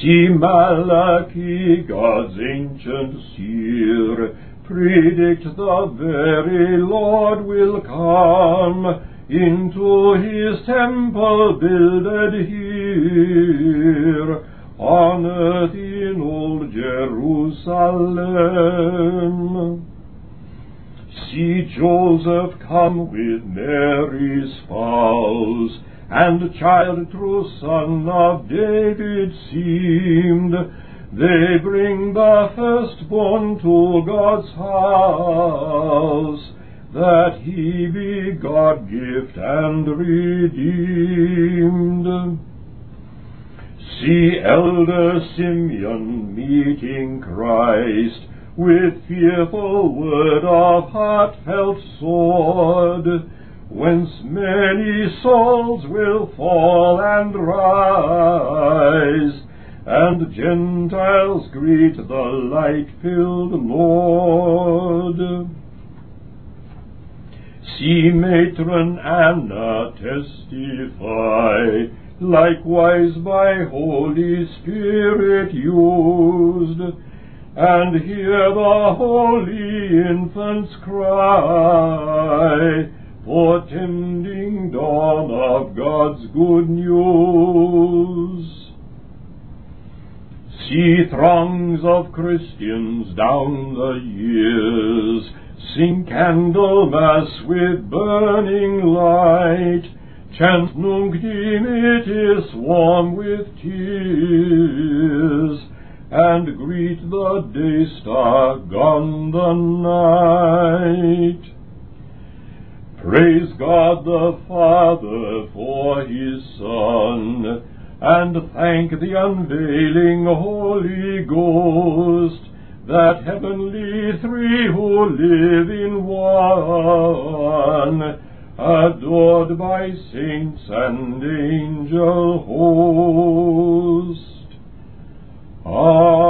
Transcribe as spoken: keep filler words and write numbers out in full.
See Malachi, God's ancient seer, predict the very Lord will come into his temple builded here on earth in old Jerusalem. See Joseph come with Mary's spouse, and child true son of David seemed. They bring the firstborn to God's house, that he be God gift and redeemed. See Elder Simeon meeting Christ with fearful word of heartfelt sword, whence many souls will fall and rise, and Gentiles greet the light-filled Lord. See Matron Anna testify, likewise by Holy Spirit used, and hear the holy infants cry, portending dawn of God's good news. See throngs of Christians down the years sing Candlemas with burning light, chant Nunc Dimittis warm with tears, and greet the day star gone the night. Praise God the Father for his Son, and thank the unveiling Holy Ghost, that heavenly three who live in one, adored by saints and angel host. Amen.